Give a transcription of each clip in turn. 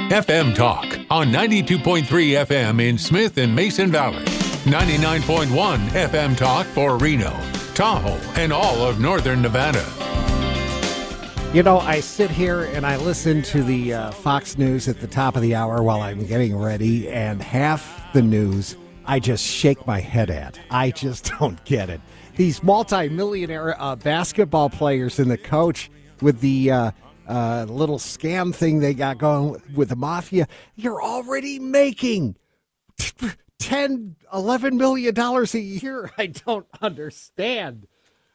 FM Talk on 92.3 FM in Smith and Mason Valley. 99.1 FM Talk for Reno, Tahoe, and all of northern Nevada. You know, I sit here and I listen to the Fox News at the top of the hour while I'm getting ready, and half the news I just shake my head at. I just don't get it. These multi-millionaire basketball players and the coach with the little scam thing they got going with the mafia, you're already making $10-11 million a year. I don't understand.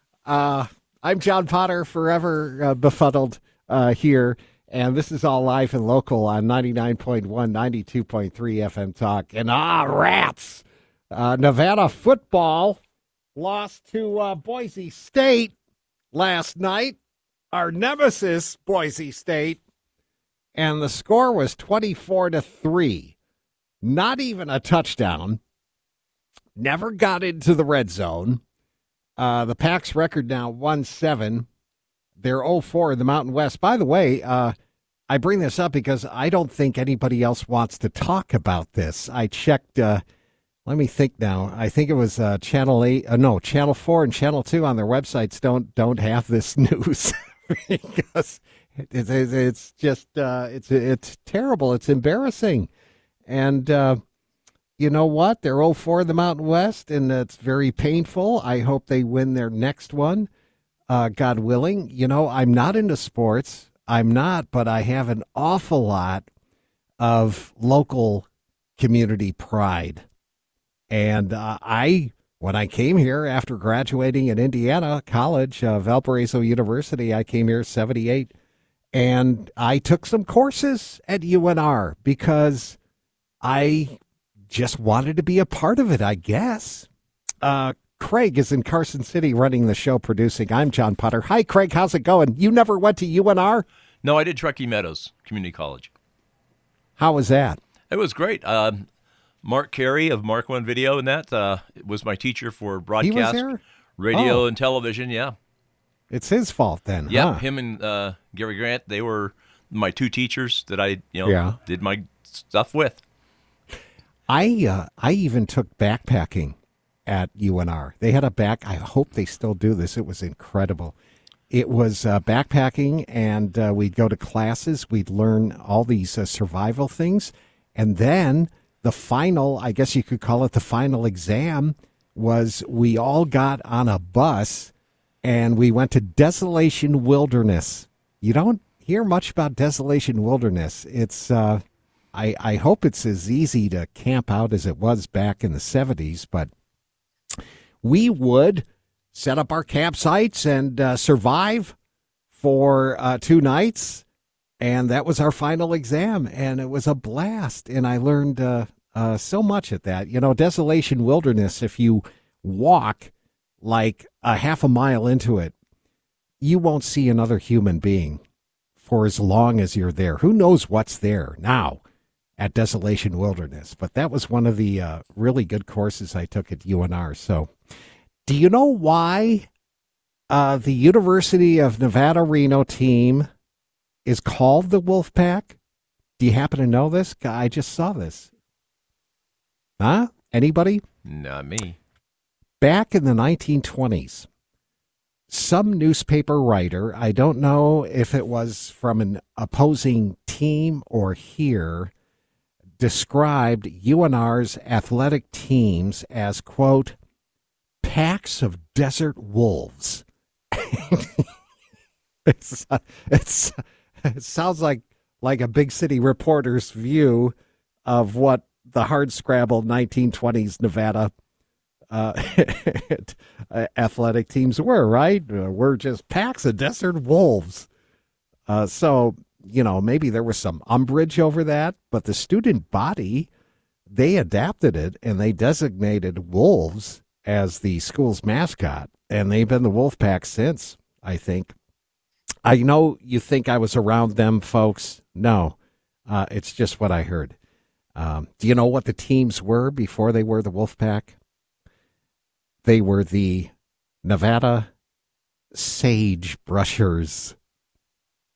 I'm John Potter, forever befuddled here, and this is all live and local on 99.1, 92.3 FM Talk. And rats! Nevada football lost to Boise State last night, our nemesis, Boise State, and the score was 24-3. Not even a touchdown. Never got into the red zone. The Pack's record now 1-7. They're 0-4 in the Mountain West. By the way, I bring this up because I don't think anybody else wants to talk about this. I checked, let me think now. I think it was Channel 4 and Channel 2 on their websites don't have this news because it's just, it's terrible. It's embarrassing. And, you know what? They're 0-4 in the Mountain West, and it's very painful. I hope they win their next one, God willing. You know, I'm not into sports. I'm not, but I have an awful lot of local community pride. And when I came here after graduating at Indiana College, Valparaiso University, I came here 78, and I took some courses at UNR because I just wanted to be a part of it, I guess. Craig is in Carson City running the show, producing. I'm John Potter. Hi, Craig. How's it going? You never went to UNR? No, I did Truckee Meadows Community College. How was that? It was great. Mark Carey of Mark One Video and that was my teacher for broadcast, he was there? radio, and television, yeah. It's his fault then, yeah, huh? Him and Gary Grant, they were my two teachers that I did my stuff with. I even took backpacking at UNR. They had I hope they still do this. It was incredible. It was backpacking, and we'd go to classes. We'd learn all these survival things. And then the final, I guess you could call it the final exam, was we all got on a bus, and we went to Desolation Wilderness. You don't hear much about Desolation Wilderness. It's I hope it's as easy to camp out as it was back in the 70s, but we would set up our campsites and survive for 2 nights, and that was our final exam, and it was a blast, and I learned so much at that. You know, Desolation Wilderness, if you walk like a half a mile into it, you won't see another human being for as long as you're there. Who knows what's there now at Desolation Wilderness? But that was one of the really good courses I took at UNR. So do you know why the University of Nevada, Reno team is called the Wolfpack? Do you happen to know this? I just saw this. Huh? Anybody? Not me. Back in the 1920s, some newspaper writer, I don't know if it was from an opposing team or here, described UNR's athletic teams as, quote, packs of desert wolves. It sounds like a big city reporter's view of what the hardscrabble 1920s Nevada athletic teams were, right? We're just packs of desert wolves. So, you know, maybe there was some umbrage over that, but the student body, they adapted it and they designated wolves as the school's mascot, and they've been the Wolfpack since, I think. I know you think I was around them, folks. No, it's just what I heard. Do you know what the teams were before they were the Wolfpack? They were the Nevada Sage Brushers.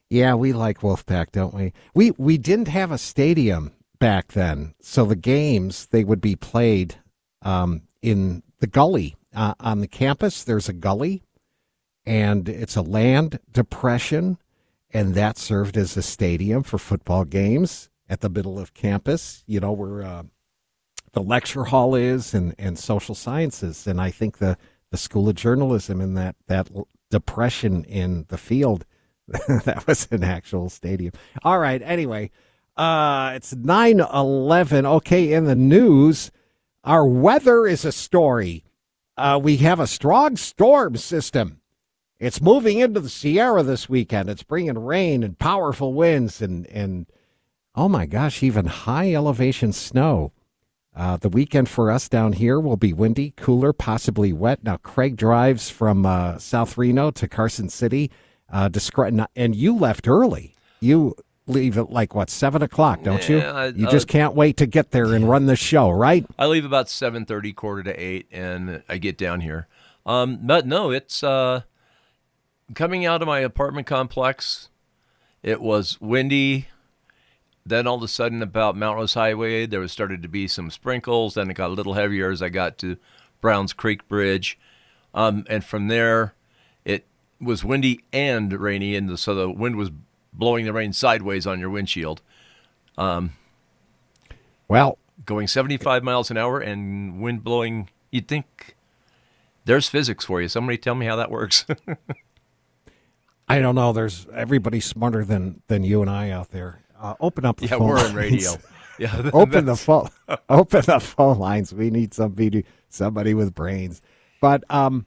Yeah, we like Wolfpack, don't we? We didn't have a stadium back then, so the games, they would be played in the gully. On the campus, there's a gully, and it's a land depression, and that served as a stadium for football games at the middle of campus, where the lecture hall is and social sciences. And I think the School of Journalism in that depression in the field, that was an actual stadium. All right, anyway, it's 9/11. Okay, in the news, our weather is a story. We have a strong storm system. It's moving into the Sierra this weekend. It's bringing rain and powerful winds and oh my gosh, even high elevation snow. The weekend for us down here will be windy, cooler, possibly wet. Now, Craig drives from South Reno to Carson City. And you left early. You leave at 7 o'clock, don't you? You just can't wait to get there and run the show, right? I leave about 7:30, 7:45, and I get down here. But no, it's coming out of my apartment complex. It was windy. Then all of a sudden, about Mount Rose Highway, there started to be some sprinkles. Then it got a little heavier as I got to Browns Creek Bridge, and from there, it was windy and rainy, and so the wind was blowing the rain sideways on your windshield. Going 75 miles an hour and wind blowing, you'd think there's physics for you. Somebody tell me how that works. I don't know. Everybody's smarter than you and I out there. Open up the phone we're lines. in radio. Yeah, open the phone lines. We need somebody with brains. But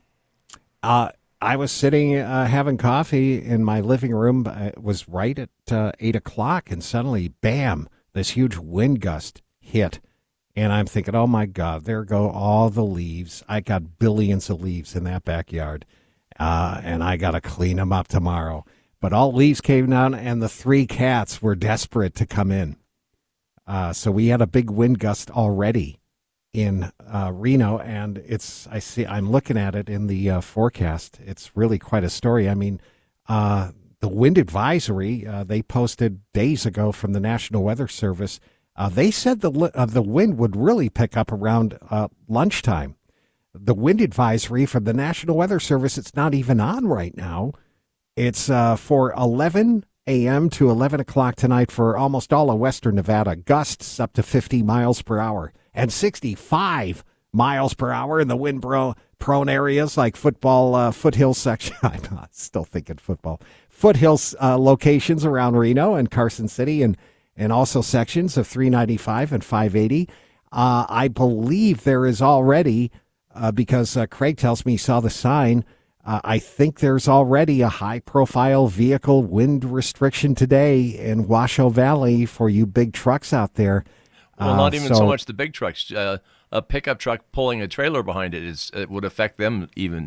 I was sitting having coffee in my living room. It was right at 8 o'clock, and suddenly, bam, this huge wind gust hit. And I'm thinking, oh, my God, there go all the leaves. I got billions of leaves in that backyard, and I got to clean them up tomorrow. But all leaves came down, and the 3 cats were desperate to come in. So we had a big wind gust already in Reno, and I'm looking at it in the forecast. It's really quite a story. I mean, the wind advisory they posted days ago from the National Weather Service. They said the wind would really pick up around lunchtime. The wind advisory from the National Weather Service, it's not even on right now. It's for 11 a.m. to 11 o'clock tonight for almost all of western Nevada. Gusts up to 50 miles per hour and 65 miles per hour in the wind-prone areas like foothills section. I'm still thinking football. Foothills locations around Reno and Carson City and also sections of 395 and 580. I believe there is already, because Craig tells me he saw the sign, I think there's already a high-profile vehicle wind restriction today in Washoe Valley for you big trucks out there. Well, not even so much the big trucks. A pickup truck pulling a trailer behind it would affect them even.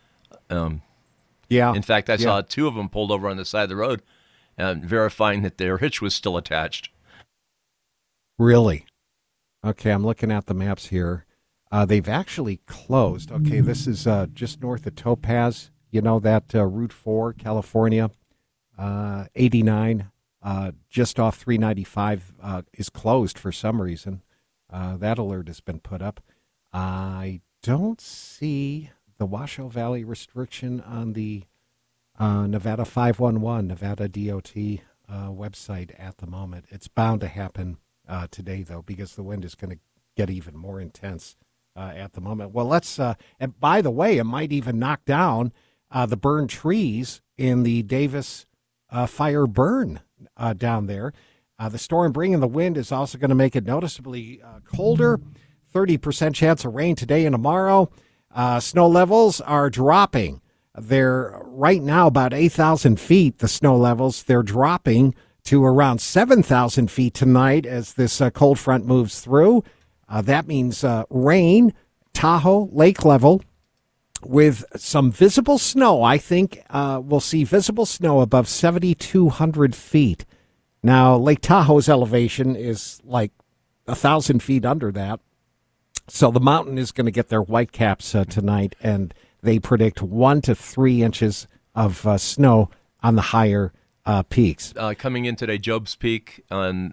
Yeah. In fact, I saw 2 of them pulled over on the side of the road, verifying that their hitch was still attached. Really? Okay, I'm looking at the maps here. They've actually closed. Okay, this is just north of Topaz. You know that Route 4, California, 89, just off 395 is closed for some reason. That alert has been put up. I don't see the Washoe Valley restriction on the Nevada 511, Nevada DOT website at the moment. It's bound to happen today, though, because the wind is going to get even more intense at the moment. Well, and by the way, it might even knock down the burned trees in the Davis fire burn down there. The storm bringing the wind is also going to make it noticeably colder. 30% chance of rain today and tomorrow. Snow levels are dropping. They're right now about 8,000 feet, the snow levels. They're dropping to around 7,000 feet tonight as this cold front moves through. That means rain, Tahoe, lake level, with some visible snow. I think we'll see visible snow above 7,200 feet. Now, Lake Tahoe's elevation is like 1,000 feet under that. So the mountain is going to get their whitecaps tonight, and they predict 1 to 3 inches of snow on the higher peaks. Coming in today, Job's Peak on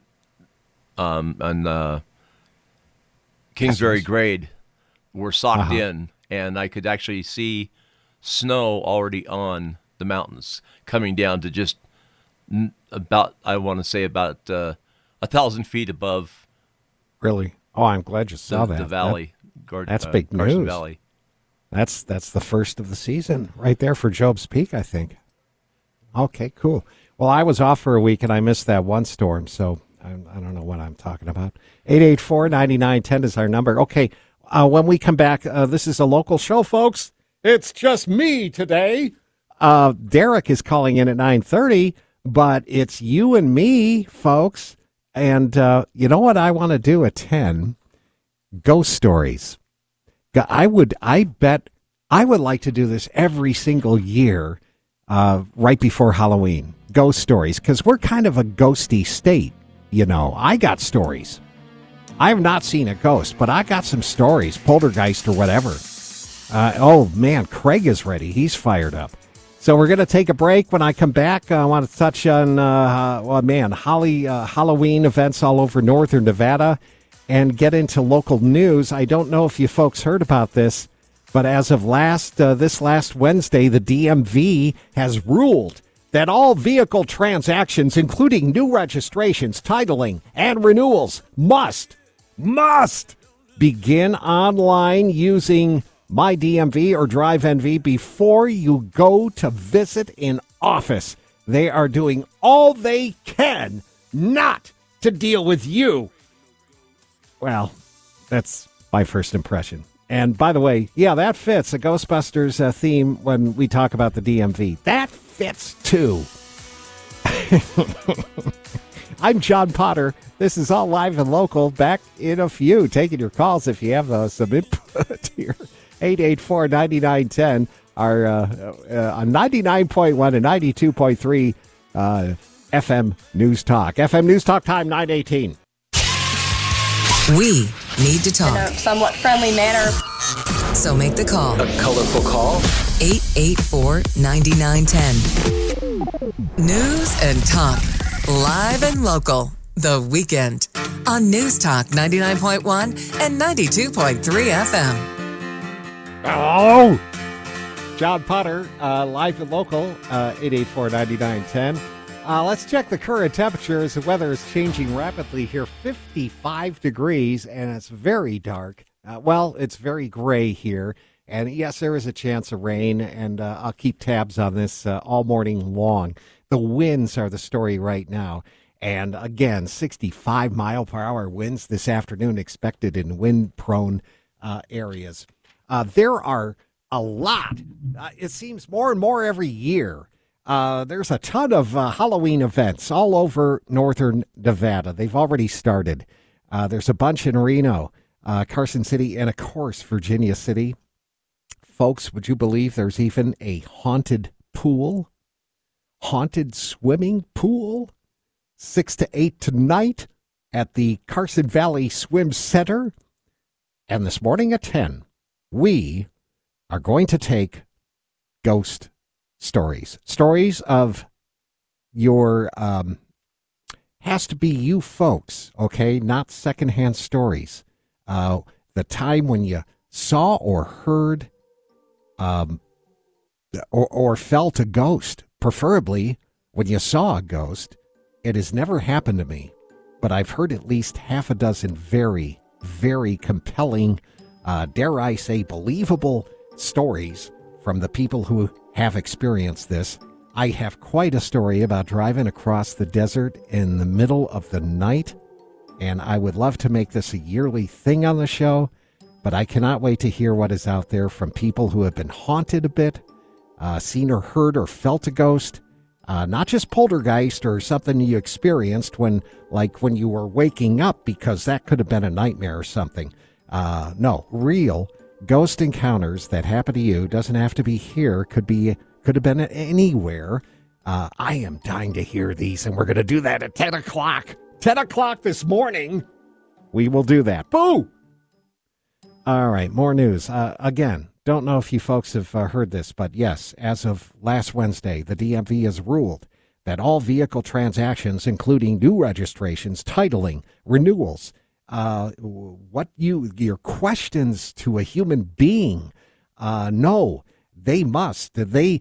Kingsbury Grade were socked in, and I could actually see snow already on the mountains coming down to just about 1,000 feet above. Really? Oh, I'm glad you saw the valley. That's big Carson news. Valley. That's the first of the season right there for Job's Peak, I think. Okay, cool. Well, I was off for a week and I missed that one storm, so I don't know what I'm talking about. 884-9910 is our number. Okay, when we come back, this is a local show, folks. It's just me today. Derek is calling in at 9:30, but it's you and me, folks. And you know what I want to do at 10? Ghost stories. I bet I would like to do this every single year right before Halloween. Ghost stories, because we're kind of a ghosty state, you know. I got stories. I have not seen a ghost, but I got some stories, poltergeist or whatever. Oh, man, Craig is ready. He's fired up. So we're going to take a break. When I come back, I want to touch on, Halloween events all over northern Nevada and get into local news. I don't know if you folks heard about this, but as of this last Wednesday, the DMV has ruled that all vehicle transactions, including new registrations, titling, and renewals, must begin online using MyDMV or DriveNV before you go to visit in office. They are doing all they can not to deal with you. Well, that's my first impression. And by the way, yeah, that fits a Ghostbusters theme when we talk about the DMV. That fits too. I'm John Potter. This is all live and local. Back in a few. Taking your calls if you have some input here. 884-9910 are on 99.1 and 92.3 FM News Talk. FM News Talk time 9:18. We need to talk. In a somewhat friendly manner. So make the call. A colorful call. 884-9910. News and talk. Live and local. The Weekend. On News Talk 99.1 and 92.3 FM. Hello. John Potter, live and local, 884-9910. Let's check the current temperature as the weather is changing rapidly here. 55 degrees, and it's very dark. It's very gray here. And yes, there is a chance of rain, and I'll keep tabs on this all morning long. The winds are the story right now. And again, 65 mile per hour winds this afternoon expected in wind-prone areas. There are a lot. It seems more and more every year. There's a ton of Halloween events all over northern Nevada. They've already started. There's a bunch in Reno, Carson City, and, of course, Virginia City. Folks, would you believe there's even a haunted pool? Haunted swimming pool? 6 to 8 tonight at the Carson Valley Swim Center. And this morning at 10, we are going to take ghost stories. Stories of your, has to be you folks, okay? Not secondhand stories. The time when you saw or heard or felt a ghost, preferably when you saw a ghost. It has never happened to me, but I've heard at least half a dozen very, very compelling, dare I say, believable stories from the people who have experienced this. I have quite a story about driving across the desert in the middle of the night, and I would love to make this a yearly thing on the show, but I cannot wait to hear what is out there from people who have been haunted a bit, seen or heard or felt a ghost. Not just poltergeist or something you experienced when you were waking up, because that could have been a nightmare or something. No, real ghost encounters that happen to you. Doesn't have to be here. Could have been anywhere. I am dying to hear these, and we're going to do that at 10 o'clock. 10 o'clock this morning. We will do that. Boo! All right, more news. Again, don't know if you folks have heard this, but yes, as of last Wednesday, the DMV has ruled that all vehicle transactions, including new registrations, titling, renewals, your questions to a human being, no, they must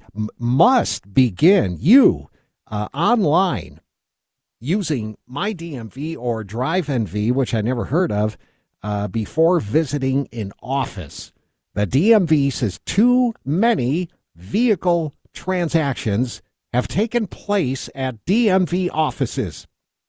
begin online using MyDMV or DriveNV, which I never heard of, before visiting in office. The DMV says too many vehicle transactions have taken place at DMV offices.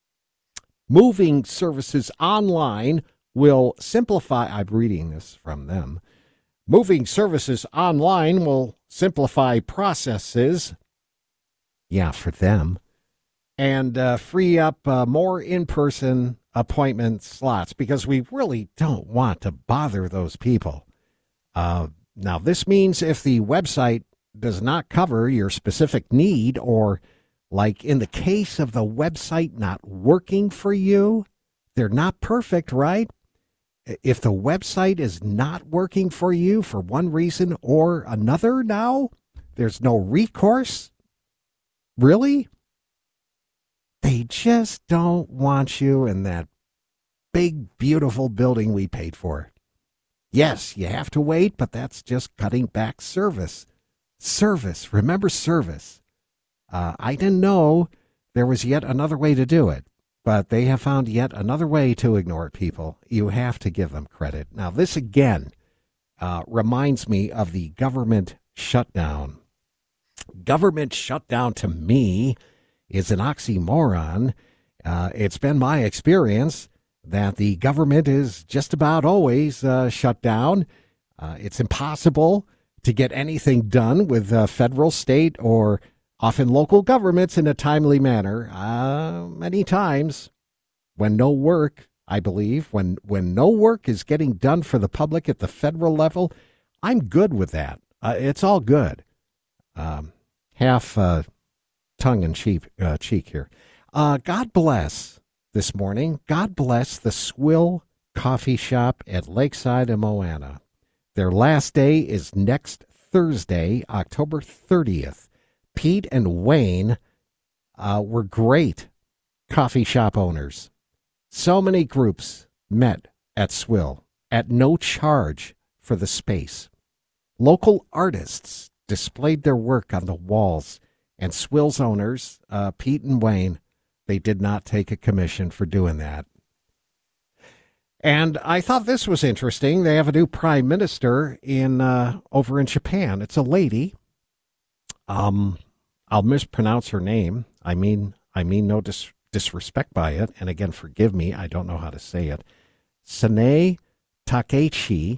Moving services online will simplify. I'm reading this from them. Moving services online will simplify processes. Yeah, for them. And free up more in-person appointment slots, because we really don't want to bother those people. Now, this means if the website does not cover your specific need, or like in the case of the website not working for you, they're not perfect, right? If the website is not working for you for one reason or another now, there's no recourse? Really? They just don't want you in that big, beautiful building we paid for. Yes, you have to wait, but that's just cutting back service. Service. Remember service. I didn't know there was yet another way to do it, but they have found yet another way to ignore people. You have to give them credit. Now, this again reminds me of the government shutdown. Government shutdown to me is an oxymoron. It's been my experience that the government is just about always shut down. It's impossible to get anything done with federal, state, or often local governments in a timely manner. Many times when no work, I believe, when no work is getting done for the public at the federal level, I'm good with that. It's all good. Half tongue-in-cheek here. God bless this morning. God bless the Swill Coffee Shop at Lakeside and Moana. Their last day is next Thursday, October 30th. Pete and Wayne were great coffee shop owners. So many groups met at Swill at no charge for the space. Local artists displayed their work on the walls, and Swill's owners, Pete and Wayne, they did not take a commission for doing that. And I thought this was interesting. They have a new prime minister over in Japan. It's a lady. I'll mispronounce her name. I mean no disrespect by it. And again, forgive me. I don't know how to say it. Sanae Takaichi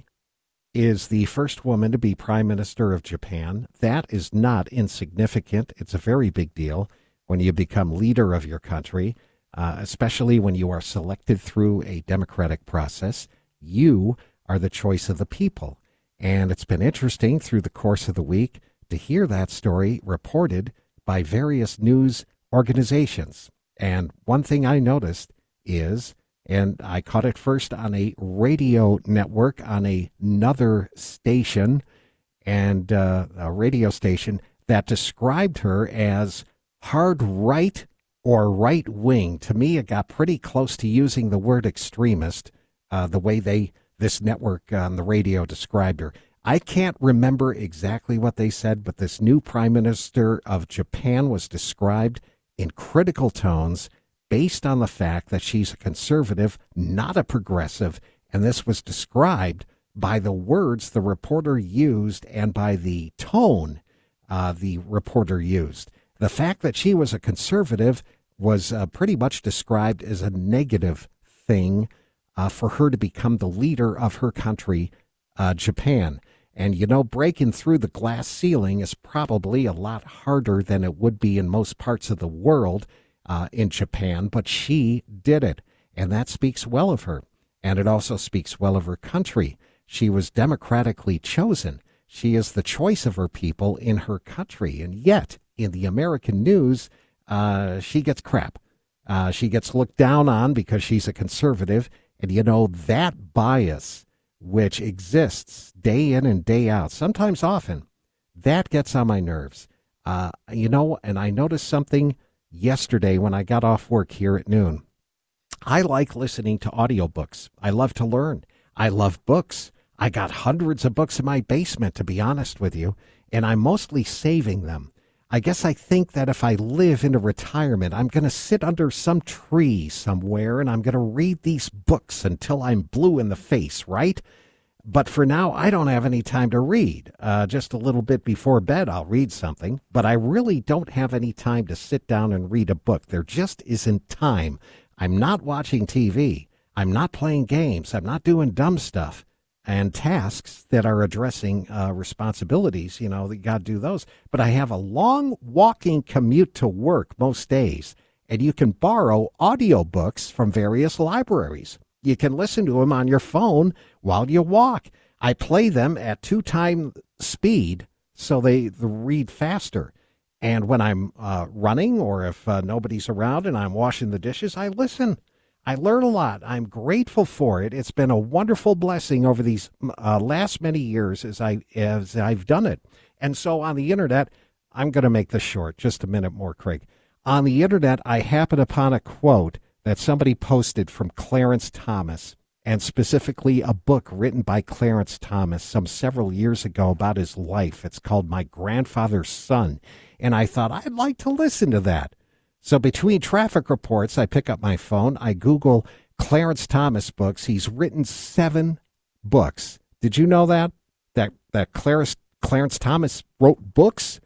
is the first woman to be prime minister of Japan. That is not insignificant. It's a very big deal when you become leader of your country, especially when you are selected through a democratic process. You are the choice of the people. And it's been interesting through the course of the week to hear that story reported by various news organizations. And one thing I noticed is, and I caught it first on a radio network on another station, and a radio station that described her as hard right or right wing. To me, it got pretty close to using the word extremist, the way this network on the radio described her. I can't remember exactly what they said, but this new prime minister of Japan was described in critical tones based on the fact that she's a conservative, not a progressive, and this was described by the words the reporter used and by the tone the reporter used. The fact that she was a conservative was pretty much described as a negative thing for her to become the leader of her country, Japan. And, breaking through the glass ceiling is probably a lot harder than it would be in most parts of the world in Japan, but she did it. And that speaks well of her. And it also speaks well of her country. She was democratically chosen. She is the choice of her people in her country. And yet, in the American news, she gets crap. She gets looked down on because she's a conservative. And, that bias which exists day in and day out, sometimes often, that gets on my nerves. And I noticed something yesterday when I got off work here at noon. I like listening to audiobooks. I love to learn. I love books. I got hundreds of books in my basement, to be honest with you, and I'm mostly saving them. I guess I think that if I live into retirement, I'm going to sit under some tree somewhere and I'm going to read these books until I'm blue in the face, right? But for now, I don't have any time to read. Just a little bit before bed, I'll read something. But I really don't have any time to sit down and read a book. There just isn't time. I'm not watching TV. I'm not playing games. I'm not doing dumb stuff and tasks that are addressing responsibilities. You know, you got to do those. But I have a long walking commute to work most days. And you can borrow audiobooks from various libraries. You can listen to them on your phone while you walk. I play them at 2x speed so they read faster. And when I'm running or if nobody's around and I'm washing the dishes, I listen. I learn a lot. I'm grateful for it. It's been a wonderful blessing over these last many years as I've done it. And so on the internet, I'm going to make this short, just a minute more, Craig. On the internet, I happened upon a quote that somebody posted from Clarence Thomas, and specifically a book written by Clarence Thomas some several years ago about his life. It's called My Grandfather's Son. And I thought, I'd like to listen to that. So between traffic reports, I pick up my phone, I Google Clarence Thomas books. He's written 7 books. Did you know that? That Clarence Thomas wrote books?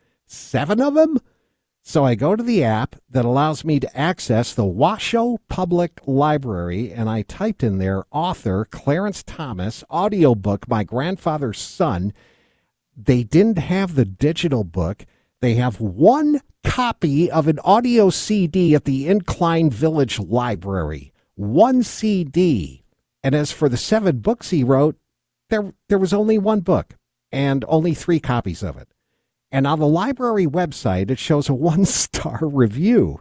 7 of them? So I go to the app that allows me to access the Washoe Public Library, and I typed in there, author Clarence Thomas, audiobook, My Grandfather's Son. They didn't have the digital book. They have one copy of an audio CD at the Incline Village Library. One CD. And as for the 7 books he wrote, there was only one book and only 3 copies of it. And on the library website, it shows a 1-star review.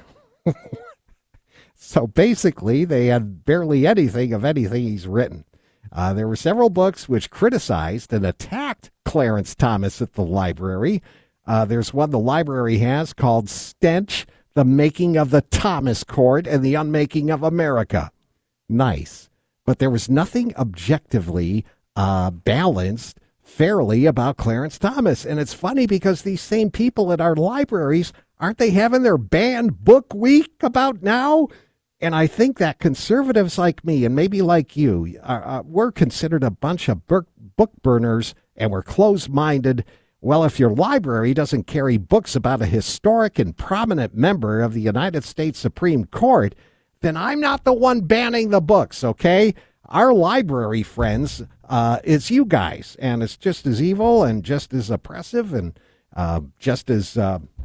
So basically, they had barely anything of anything he's written. There were several books which criticized and attacked Clarence Thomas at the library. There's one the library has called Stench, The Making of the Thomas Court and the Unmaking of America. Nice. But there was nothing objectively balanced fairly about Clarence Thomas. And it's funny because these same people at our libraries, aren't they having their banned book week about now? And I think that conservatives like me and maybe like you, we're considered a bunch of book burners and we're closed-minded. Well, if your library doesn't carry books about a historic and prominent member of the United States Supreme Court, then I'm not the one banning the books, okay? Our library friends, it's you guys, and it's just as evil and just as oppressive and just as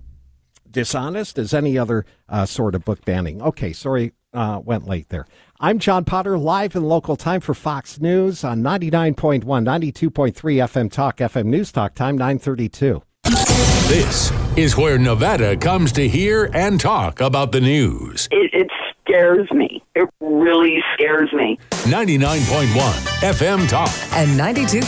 dishonest as any other sort of book banning. Okay, sorry, went late there. I'm John Potter, live in local time for Fox News on 99.1, 92.3 FM Talk, FM News Talk, time 9:32. This is where Nevada comes to hear and talk about the news. It scares me. It really scares me. 99.1 FM Talk. And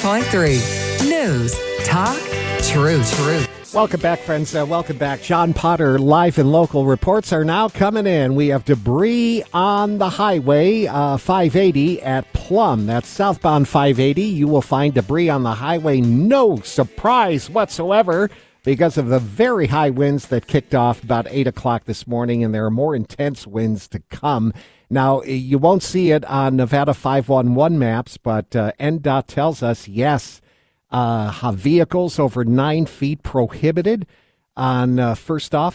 92.3 News, Talk, True. Welcome back, friends. Welcome back. John Potter, live and local reports are now coming in. We have debris on the highway, 580 at Plum. That's southbound 580. You will find debris on the highway. No surprise whatsoever because of the very high winds that kicked off about 8 o'clock this morning, and there are more intense winds to come. Now, you won't see it on Nevada 511 maps, but NDOT tells us, yes, vehicles over 9 feet prohibited on, first off,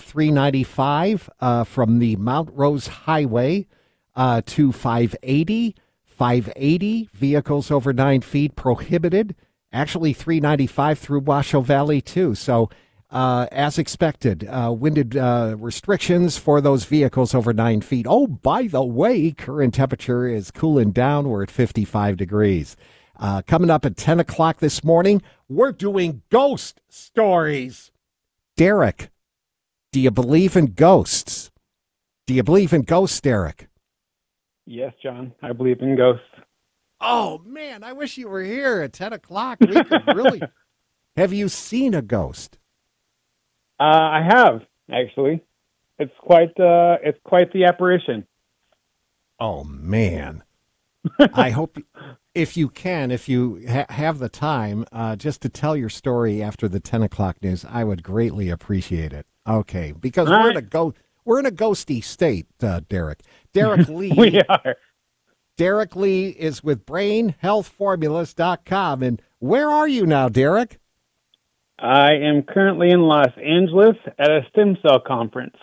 395 from the Mount Rose Highway to 580. 580, vehicles over 9 feet prohibited. Actually, 395 through Washoe Valley, too. So, as expected, winded restrictions for those vehicles over 9 feet. Oh, by the way, current temperature is cooling down. We're at 55 degrees. Coming up at 10 o'clock this morning, we're doing ghost stories. Derek, do you believe in ghosts? Do you believe in ghosts, Derek? Yes, John. I believe in ghosts. Oh, man, I wish you were here at 10 o'clock. We could really... Have you seen a ghost? I have, actually. it's quite the apparition. Oh man. I hope if you can, if you have the time, just to tell your story after the 10 o'clock news, I would greatly appreciate it. Okay, because we're in a ghosty state, Derek. Derek Lee. We are. Derek Lee is with BrainHealthFormulas.com. And where are you now, Derek? I am currently in Los Angeles at a stem cell conference.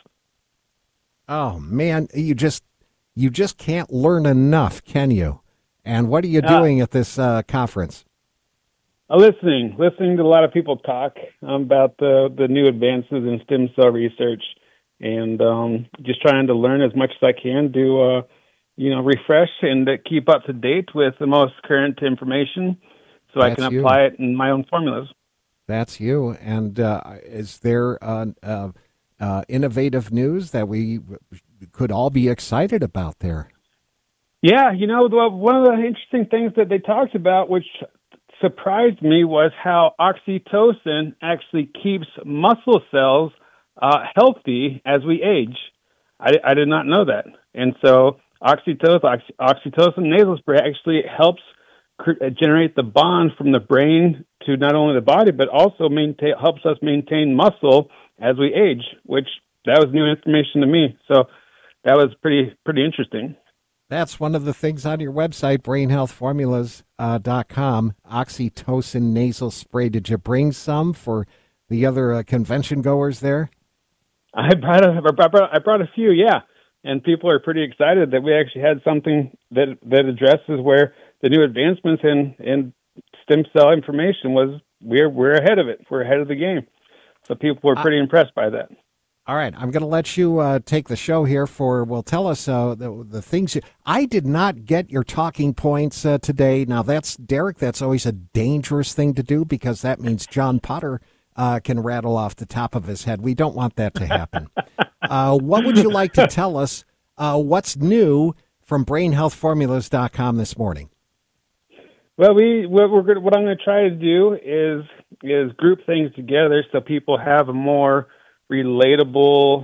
Oh man, you just can't learn enough, can you? And what are you doing at this conference? Listening to a lot of people talk about the new advances in stem cell research, and just trying to learn as much as I can to refresh and keep up to date with the most current information, so I can apply it in my own formulas. That's you. And is there innovative news that we could all be excited about there? Yeah, one of the interesting things that they talked about, which surprised me, was how oxytocin actually keeps muscle cells healthy as we age. I did not know that. And so oxytocin nasal spray actually helps generate the bond from the brain to not only the body, but also helps us maintain muscle as we age, which that was new information to me. So that was pretty interesting. That's one of the things on your website, BrainHealthFormulas.com, oxytocin nasal spray. Did you bring some for the other convention goers there? I brought a few, yeah. And people are pretty excited that we actually had something that addresses where the new advancements in stem cell information we're ahead of it. We're ahead of the game. So people were pretty impressed by that. All right, I'm going to let you take the show here tell us the things. I did not get your talking points today. Now, Derek, that's always a dangerous thing to do because that means John Potter can rattle off the top of his head. We don't want that to happen. What would you like to tell us? What's new from BrainHealthFormulas.com this morning? Well, what I'm going to try to do is group things together so people have a more relatable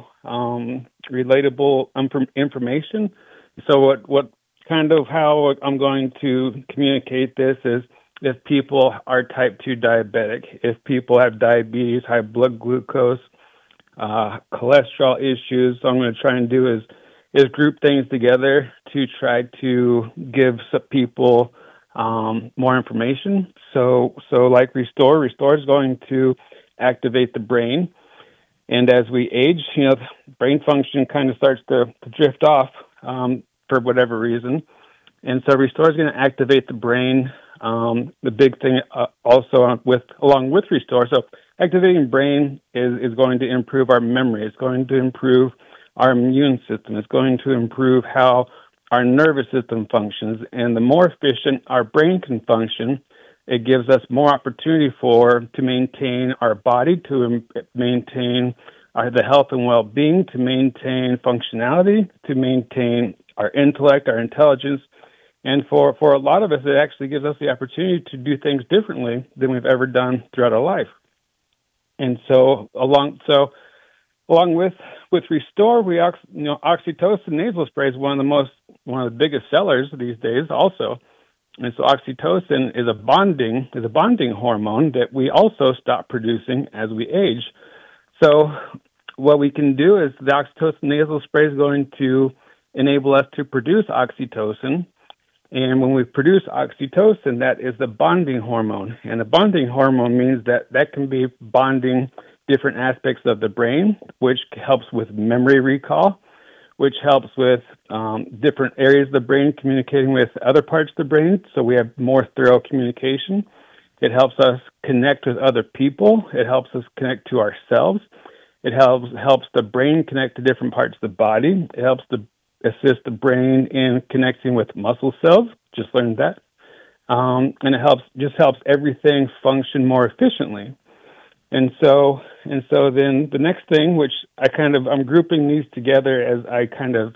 information. So what kind of how I'm going to communicate this is if people are type 2 diabetic, if people have diabetes, high blood glucose, cholesterol issues. So I'm going to try and do is group things together to try to give some people more information. So like Restore is going to activate the brain. And as we age, brain function kind of starts to drift off for whatever reason. And so Restore is going to activate the brain. The big thing also along with Restore, so activating brain is going to improve our memory. It's going to improve our immune system. It's going to improve how our nervous system functions. And the more efficient our brain can function, it gives us more opportunity to maintain our body, to maintain the health and well-being, to maintain functionality, to maintain our intellect, our intelligence. And for a lot of us, it actually gives us the opportunity to do things differently than we've ever done throughout our life. And so along with Restore, oxytocin nasal spray is one of the biggest sellers these days also. And so oxytocin is a bonding hormone that we also stop producing as we age. So what we can do is the oxytocin nasal spray is going to enable us to produce oxytocin. And when we produce oxytocin, that is the bonding hormone. And the bonding hormone means that can be bonding different aspects of the brain, which helps with memory recall, which helps with different areas of the brain communicating with other parts of the brain, so we have more thorough communication. It helps us connect with other people. It helps us connect to ourselves. It helps the brain connect to different parts of the body. It helps to assist the brain in connecting with muscle cells. Just learned that. And it helps everything function more efficiently. And so then the next thing, which I'm grouping these together as I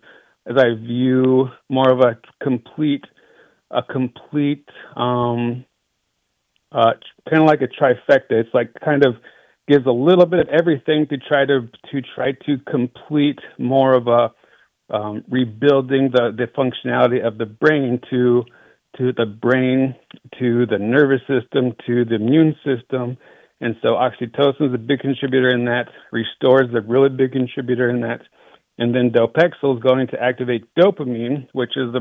view more of a complete kind of like a trifecta. It's like kind of gives a little bit of everything to try to complete more of a rebuilding the functionality of the brain to the nervous system, to the immune system. And so oxytocin is a big contributor in that. Restore is a really big contributor in that. And then Dopexyl is going to activate dopamine, which is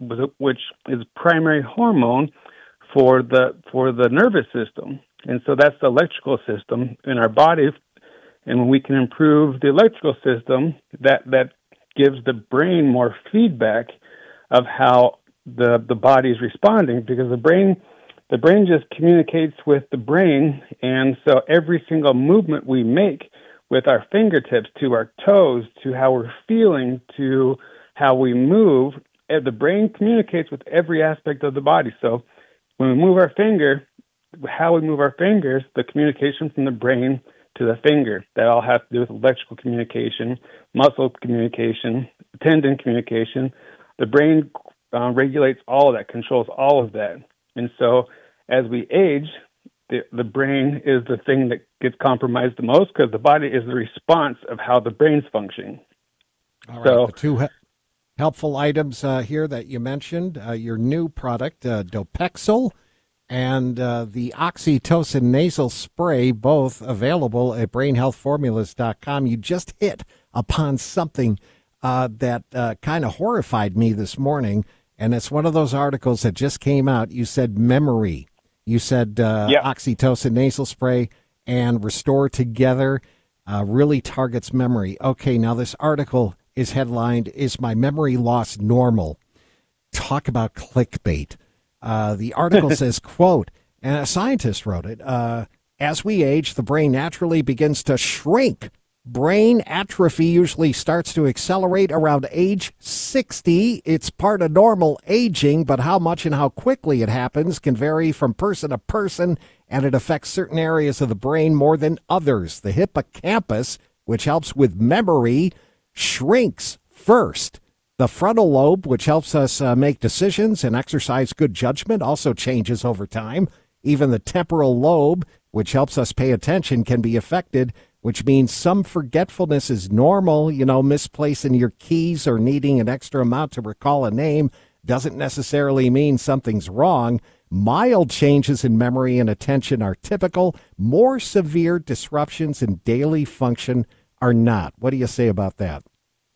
primary hormone for the nervous system. And so that's the electrical system in our body. And when we can improve the electrical system, that gives the brain more feedback of how the body is responding, because the brain just communicates with the brain. And so every single movement we make, with our fingertips to our toes, to how we're feeling, to how we move, the brain communicates with every aspect of the body. So when we move our finger, how we move our fingers, the communication from the brain to the finger, that all has to do with electrical communication, muscle communication, tendon communication. The brain regulates all of that, controls all of that. And so as we age, the brain is the thing that gets compromised the most, because the body is the response of how the brain's functioning. All right, so the two helpful items here that you mentioned, your new product, Dopexyl, and the oxytocin nasal spray, both available at brainhealthformulas.com. You just hit upon something that kind of horrified me this morning, and it's one of those articles that just came out. You said memory. You said oxytocin nasal spray and Restore together really targets memory. Okay, now this article is headlined, "Is My Memory Loss Normal?" Talk about clickbait. The article says, quote, and a scientist wrote it, as we age, the brain naturally begins to shrink. Brain atrophy usually starts to accelerate around age 60. It's part of normal aging, but how much and how quickly it happens can vary from person to person, and it affects certain areas of the brain more than others. The hippocampus, which helps with memory, shrinks first. The frontal lobe, which helps us make decisions and exercise good judgment, also changes over time. Even the temporal lobe, which helps us pay attention, can be affected, which means some forgetfulness is normal. Misplacing your keys or needing an extra amount to recall a name doesn't necessarily mean something's wrong. Mild changes in memory and attention are typical. More severe disruptions in daily function are not. What do you say about that?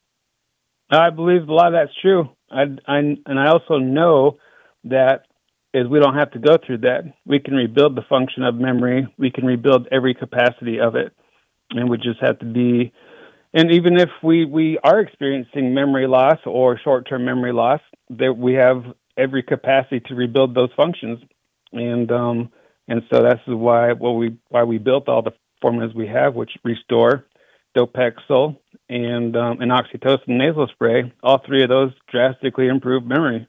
I believe a lot of that's true. And I also know that we don't have to go through that. We can rebuild the function of memory. We can rebuild every capacity of it. And we just have to be, and even if we are experiencing memory loss or short-term memory loss, that we have every capacity to rebuild those functions. And so that's why we built all the formulas we have, which Restore, Dopexyl, and oxytocin nasal spray. All three of those drastically improve memory.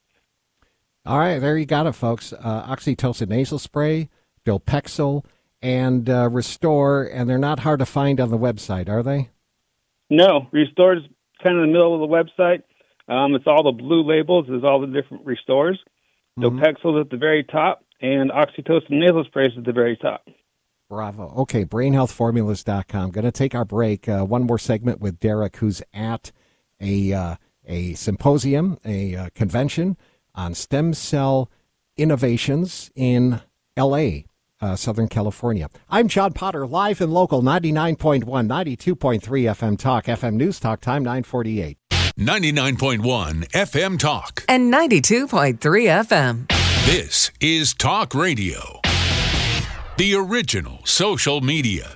All right, there you got it, folks. Oxytocin nasal spray, Dopexyl, and Restore, and they're not hard to find on the website, are they? No, Restore is kind of in the middle of the website. It's all the blue labels. There's all the different Restores. Dopexyl is at the very top, and oxytocin nasal spray is at the very top. Bravo. Okay, brainhealthformulas.com. Going to take our break. One more segment with Derek, who's at a symposium, a convention on stem cell innovations in L.A., Southern California. I'm John Potter, live and local, 99.1, 92.3 FM Talk, FM News Talk, time 9:48. 99.1 FM Talk. And 92.3 FM. This is Talk Radio. The original social media.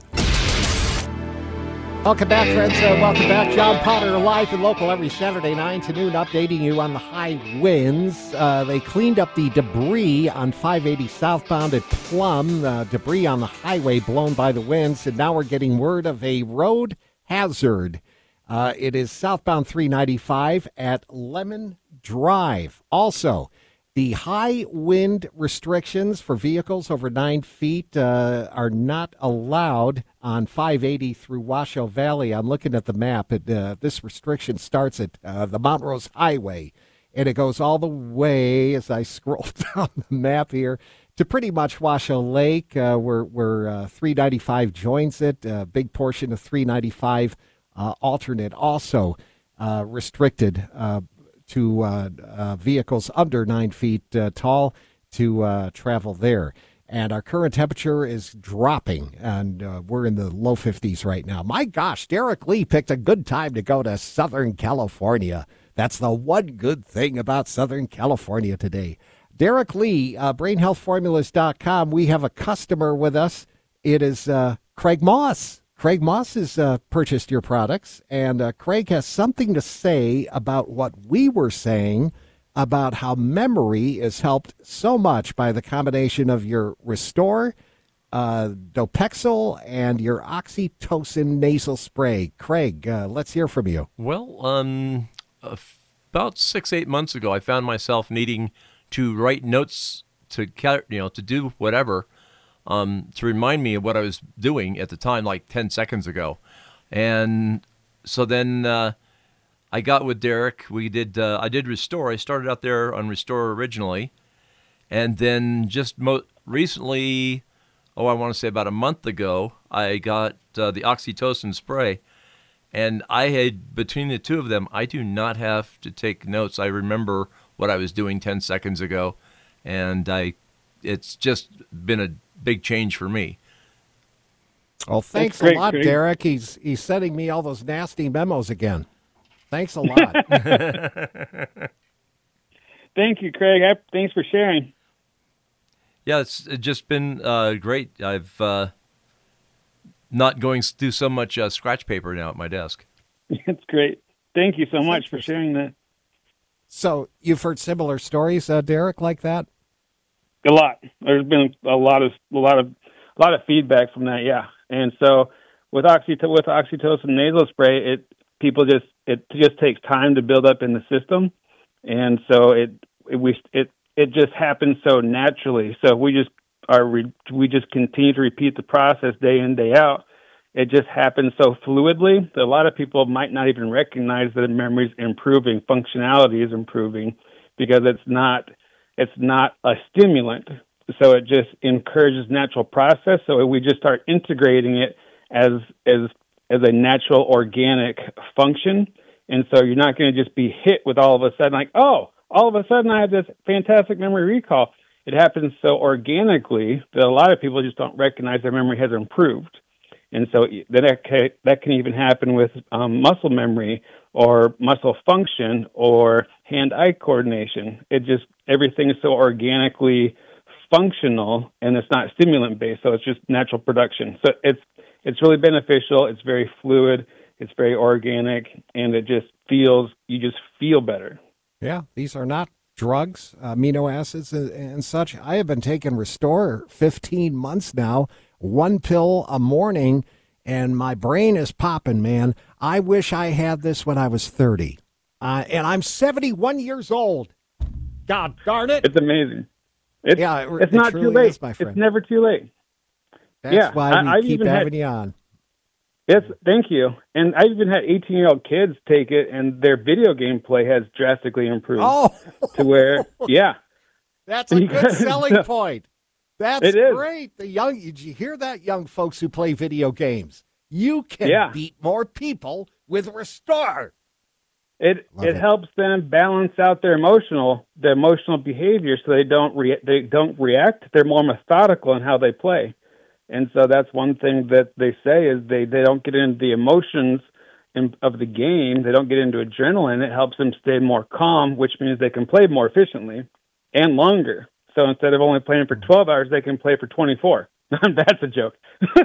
Welcome back, friends. Welcome back. John Potter, live and local every Saturday, 9 to noon, updating you on the high winds. They cleaned up the debris on 580 southbound at Plum, debris on the highway blown by the winds, and now we're getting word of a road hazard. It is southbound 395 at Lemon Drive. Also, the high wind restrictions for vehicles over 9 feet are not allowed on 580 through Washoe Valley. I'm looking at the map. This restriction starts at the Mount Rose Highway and it goes all the way, as I scroll down the map here, to pretty much Washoe Lake, where 395 joins it. A big portion of 395 alternate also restricted to vehicles under 9 feet tall to travel there. And our current temperature is dropping, and we're in the low 50s right now. My gosh, Derek Lee picked a good time to go to Southern California. That's the one good thing about Southern California today. Derek Lee, BrainHealthFormulas.com. We have a customer with us. It is Craig Moss. Craig Moss has purchased your products, and Craig has something to say about what we were saying about how memory is helped so much by the combination of your Restore, Dopexil, and your oxytocin nasal spray. Craig, let's hear from you. Well, about 6-8 months ago, I found myself needing to write notes to do whatever, to remind me of what I was doing at the time, like 10 seconds ago. And so then I got with Derek. I did Restore. I started out there on Restore originally. And then just recently, I want to say about a month ago, I got the oxytocin spray. And between the two of them, I do not have to take notes. I remember what I was doing 10 seconds ago. And it's just been a big change for me. Well, thanks a lot, Craig. Derek. He's sending me all those nasty memos again. Thanks a lot. Thank you, Craig. Thanks for sharing. Yeah, it's just been great. I've not going to do so much scratch paper now at my desk. It's great. Thank you so much for sharing that. So you've heard similar stories, Derek, like that? A lot. There's been a lot of feedback from that. Yeah, and so with oxytocin nasal spray, it just takes time to build up in the system, and so it just happens so naturally. So we just continue to repeat the process day in, day out. It just happens so fluidly that a lot of people might not even recognize that memory is improving, functionality is improving, because it's not a stimulant. So it just encourages natural process. So we just start integrating it as a natural organic function. And so you're not going to just be hit with all of a sudden like, oh, all of a sudden I have this fantastic memory recall. It happens so organically that a lot of people just don't recognize their memory has improved. And so that can even happen with muscle memory or muscle function or hand-eye coordination. Everything is so organically functional, and it's not stimulant-based, so it's just natural production. So it's really beneficial. It's very fluid. It's very organic, and you just feel better. Yeah, these are not drugs, amino acids and such. I have been taking Restore 15 months now, 1 pill a morning, and my brain is popping, man. I wish I had this when I was 30. And I'm 71 years old. God darn it. It's amazing. It's not too late. Is, my friend. It's never too late. That's why we keep having you on. Yes, thank you. And I even had 18-year-old kids take it, and their video game play has drastically improved. Oh! To where, yeah. That's a good selling point. That's great. Did you hear that, young folks who play video games? You can beat more people with Restore. It helps them balance out their emotional behavior, so they don't react. They're more methodical in how they play. And so that's one thing that they say is they don't get into the emotions of the game. They don't get into adrenaline. It helps them stay more calm, which means they can play more efficiently and longer. So instead of only playing for 12 hours, they can play for 24. That's a joke.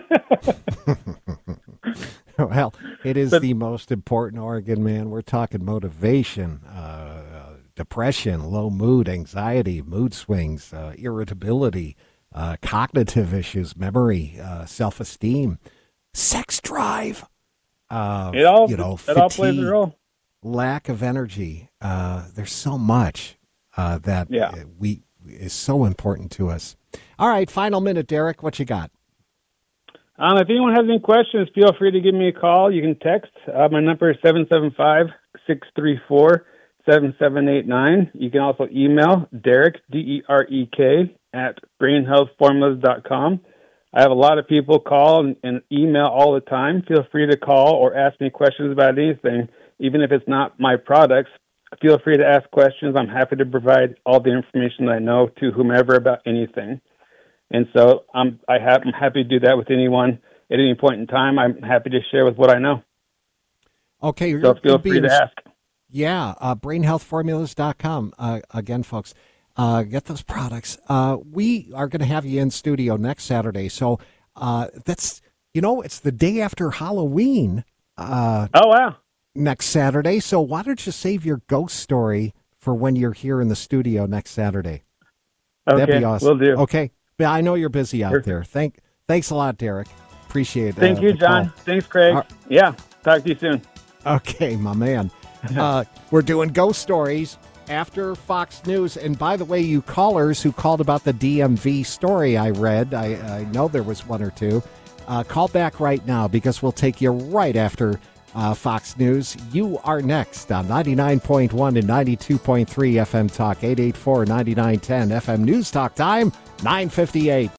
Well, it is the most important organ, man. We're talking motivation, depression, low mood, anxiety, mood swings, irritability, cognitive issues, memory, self-esteem, sex drive. It all plays a role. Lack of energy. There's so much that is so important to us. All right, final minute, Derek. What you got? If anyone has any questions, feel free to give me a call. You can text. My number is 7789. You can also email Derek, DEREK, at brainhealthformulas.com. I have a lot of people call and email all the time. Feel free to call or ask me questions about anything, even if it's not my products. Feel free to ask questions. I'm happy to provide all the information I know to whomever about anything. And so I'm happy to do that with anyone at any point in time. I'm happy to share with what I know. Okay. So feel free to ask. Yeah, brainhealthformulas.com. Again, folks, get those products. We are going to have you in studio next Saturday. So that's, it's the day after Halloween. Oh, wow. Next Saturday. So why don't you save your ghost story for when you're here in the studio next Saturday? Okay, that'd be awesome. Will do. Okay. But I know you're busy out there. Thanks a lot, Derek. Appreciate it. Thank you, John. Call. Thanks, Craig. Yeah. Talk to you soon. Okay, my man. We're doing ghost stories after Fox News. And by the way, you callers who called about the DMV story I read, I know there was one or two, call back right now because we'll take you right after Fox News. You are next on 99.1 and 92.3 FM Talk, 884-9910 FM News Talk time, 9:58.